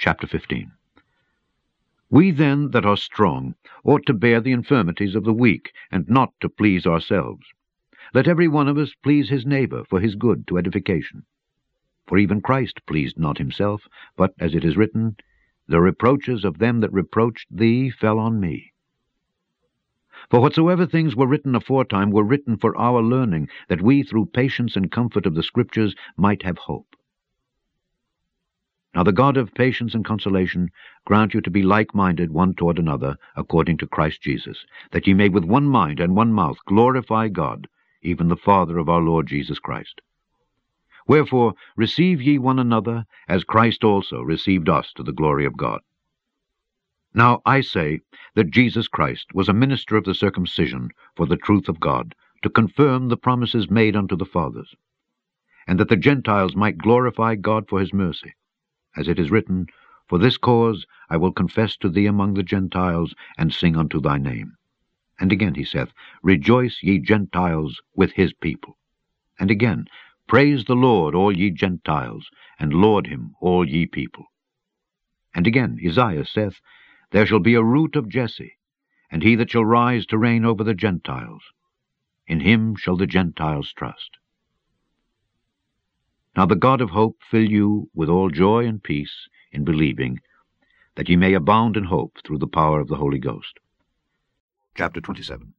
Chapter 15. We then that are strong ought to bear the infirmities of the weak, and not to please ourselves. Let every one of us please his neighbor for his good to edification. For even Christ pleased not himself, but, as it is written, The reproaches of them that reproached thee fell on me. For whatsoever things were written aforetime were written for our learning, that we through patience and comfort of the Scriptures might have hope. Now the God of patience and consolation grant you to be like-minded one toward another, according to Christ Jesus, that ye may with one mind and one mouth glorify God, even the Father of our Lord Jesus Christ. Wherefore receive ye one another, as Christ also received us to the glory of God. Now I say that Jesus Christ was a minister of the circumcision for the truth of God, to confirm the promises made unto the fathers, and that the Gentiles might glorify God for his mercy. As it is written, For this cause I will confess to thee among the Gentiles, and sing unto thy name. And again he saith, Rejoice, ye Gentiles, with his people. And again, Praise the Lord, all ye Gentiles, and laud him, all ye people. And again Isaiah saith, There shall be a root of Jesse, and he that shall rise to reign over the Gentiles. In him shall the Gentiles trust. Now the God of hope fill you with all joy and peace in believing, that ye may abound in hope through the power of the Holy Ghost. Chapter 27.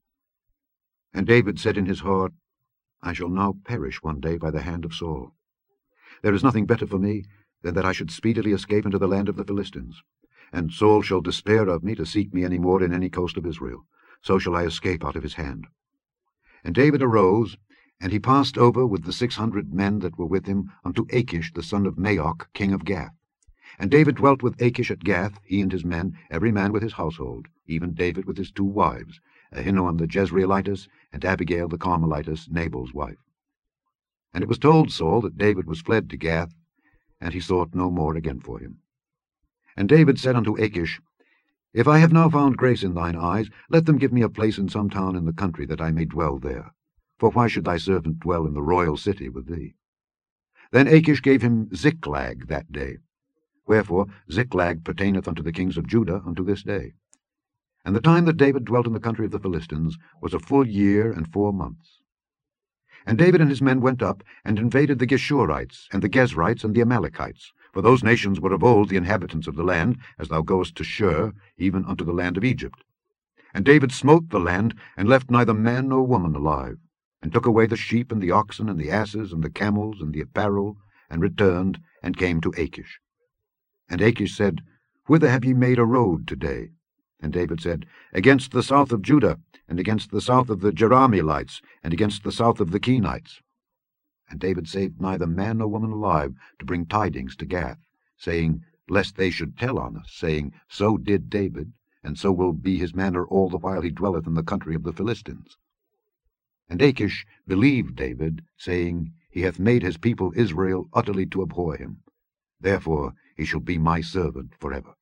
And David said in his heart, I shall now perish one day by the hand of Saul. There is nothing better for me than that I should speedily escape into the land of the Philistines. And Saul shall despair of me to seek me any more in any coast of Israel. So shall I escape out of his hand. And David arose, and he passed over with the 600 men that were with him unto Achish the son of Maoch, king of Gath. And David dwelt with Achish at Gath, he and his men, every man with his household, even David with his 2 wives, Ahinoam the Jezreelitess, and Abigail the Carmelitess, Nabal's wife. And it was told Saul that David was fled to Gath, and he sought no more again for him. And David said unto Achish, If I have now found grace in thine eyes, let them give me a place in some town in the country, that I may dwell there. For why should thy servant dwell in the royal city with thee? Then Achish gave him Ziklag that day. Wherefore Ziklag pertaineth unto the kings of Judah unto this day. And the time that David dwelt in the country of the Philistines was a full year and 4 months. And David and his men went up, and invaded the Geshurites, and the Gezrites, and the Amalekites. For those nations were of old the inhabitants of the land, as thou goest to Shur, even unto the land of Egypt. And David smote the land, and left neither man nor woman alive, and took away the sheep, and the oxen, and the asses, and the camels, and the apparel, and returned, and came to Achish. And Achish said, Whither have ye made a road today? And David said, Against the south of Judah, and against the south of the Jerahmeelites, and against the south of the Kenites. And David saved neither man nor woman alive, to bring tidings to Gath, saying, Lest they should tell on us, saying, So did David, and so will be his manner all the while he dwelleth in the country of the Philistines. And Achish believed David, saying, He hath made his people Israel utterly to abhor him. Therefore he shall be my servant forever.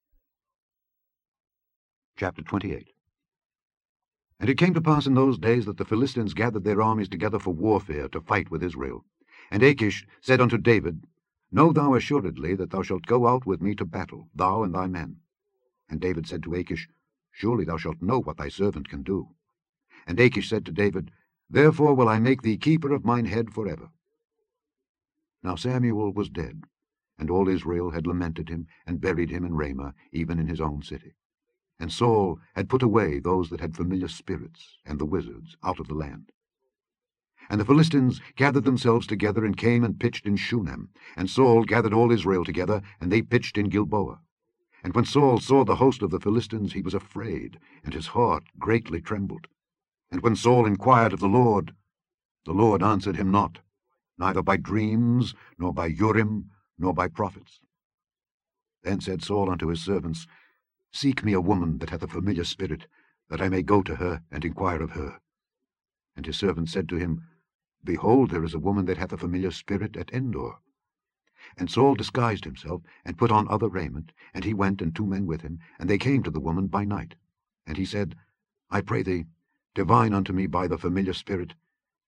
Chapter 28. And it came to pass in those days that the Philistines gathered their armies together for warfare, to fight with Israel. And Achish said unto David, Know thou assuredly that thou shalt go out with me to battle, thou and thy men. And David said to Achish, Surely thou shalt know what thy servant can do. And Achish said to David, Therefore will I make thee keeper of mine head forever. Now Samuel was dead, and all Israel had lamented him, and buried him in Ramah, even in his own city. And Saul had put away those that had familiar spirits, and the wizards, out of the land. And the Philistines gathered themselves together, and came and pitched in Shunem. And Saul gathered all Israel together, and they pitched in Gilboa. And when Saul saw the host of the Philistines, he was afraid, and his heart greatly trembled. And when Saul inquired of the Lord answered him not, neither by dreams, nor by Urim, nor by prophets. Then said Saul unto his servants, Seek me a woman that hath a familiar spirit, that I may go to her, and inquire of her. And his servants said to him, Behold, there is a woman that hath a familiar spirit at Endor. And Saul disguised himself, and put on other raiment, and he went, and 2 men with him, and they came to the woman by night. And he said, I pray thee, divine unto me by the familiar spirit,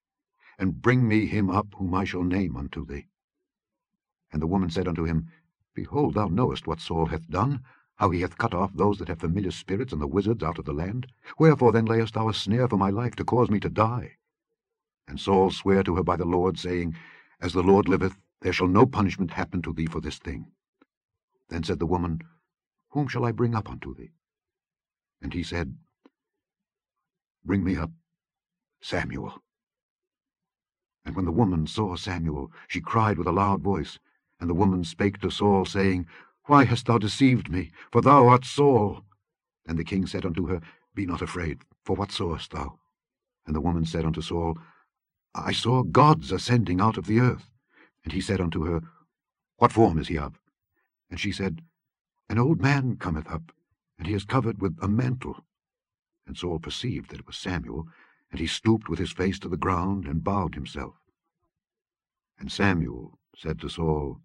and bring me him up whom I shall name unto thee. And the woman said unto him, Behold, thou knowest what Saul hath done, how he hath cut off those that have familiar spirits and the wizards out of the land. Wherefore then layest thou a snare for my life, to cause me to die? And Saul sware to her by the Lord, saying, As the Lord liveth, there shall no punishment happen to thee for this thing. Then said the woman, Whom shall I bring up unto thee? And he said, Bring me up Samuel. And when the woman saw Samuel, she cried with a loud voice. And the woman spake to Saul, saying, Why hast thou deceived me? For thou art Saul. And the king said unto her, Be not afraid, for what sawest thou? And the woman said unto Saul, I saw gods ascending out of the earth. And he said unto her, What form is he of? And she said, An old man cometh up, and he is covered with a mantle. And Saul perceived that it was Samuel, and he stooped with his face to the ground, and bowed himself. And Samuel said to Saul,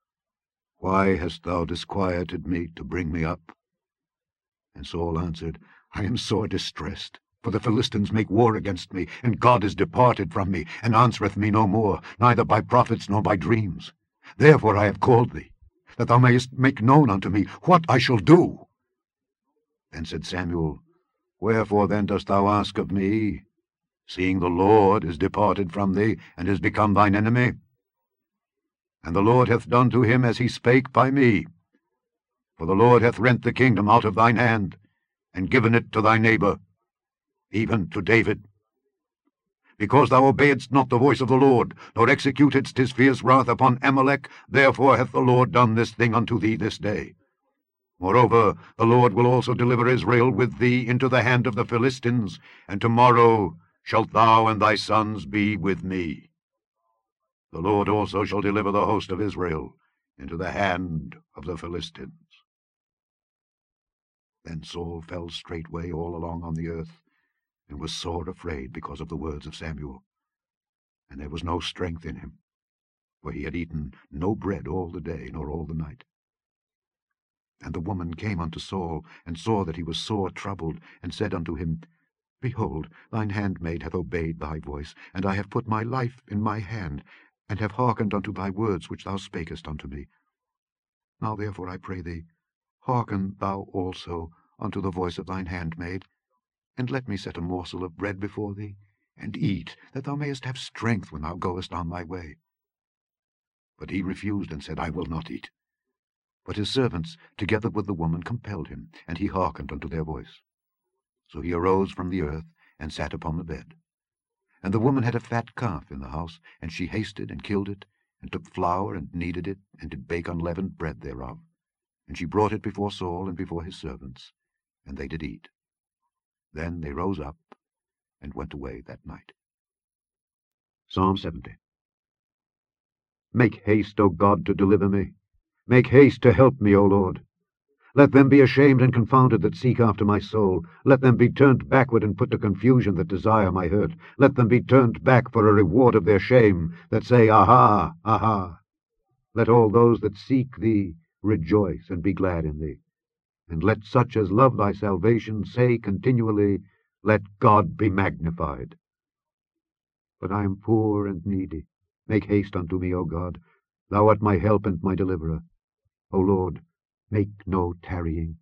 Why hast thou disquieted me to bring me up? And Saul answered, I am sore distressed, for the Philistines make war against me, and God is departed from me, and answereth me no more, neither by prophets nor by dreams. Therefore I have called thee, that thou mayest make known unto me what I shall do. Then said Samuel, Wherefore then dost thou ask of me, seeing the Lord is departed from thee, and is become thine enemy? And the Lord hath done to him as he spake by me. For the Lord hath rent the kingdom out of thine hand, and given it to thy neighbor, even to David. Because thou obeyedst not the voice of the Lord, nor executedst his fierce wrath upon Amalek, therefore hath the Lord done this thing unto thee this day. Moreover, the Lord will also deliver Israel with thee into the hand of the Philistines, and tomorrow shalt thou and thy sons be with me. The Lord also shall deliver the host of Israel into the hand of the Philistines. Then Saul fell straightway all along on the earth, and was sore afraid because of the words of Samuel. And there was no strength in him, for he had eaten no bread all the day nor all the night. And the woman came unto Saul, and saw that he was sore troubled, and said unto him, Behold, thine handmaid hath obeyed thy voice, and I have put my life in my hand, and have hearkened unto thy words which thou spakest unto me. Now therefore I pray thee, hearken thou also unto the voice of thine handmaid, and let me set a morsel of bread before thee, and eat, that thou mayest have strength when thou goest on thy way. But he refused, and said, I will not eat. But his servants, together with the woman, compelled him, and he hearkened unto their voice. So he arose from the earth, and sat upon the bed. And the woman had a fat calf in the house, and she hasted and killed it, and took flour and kneaded it, and did bake unleavened bread thereof. And she brought it before Saul and before his servants, and they did eat. Then they rose up, and went away that night. Psalm 70. Make haste, O God, to deliver me. Make haste to help me, O Lord. Let them be ashamed and confounded that seek after my soul. Let them be turned backward and put to confusion that desire my hurt. Let them be turned back for a reward of their shame, that say, Aha, aha. Let all those that seek thee rejoice and be glad in thee. And let such as love thy salvation say continually, Let God be magnified. But I am poor and needy. Make haste unto me, O God. Thou art my help and my deliverer. O Lord, make no tarrying.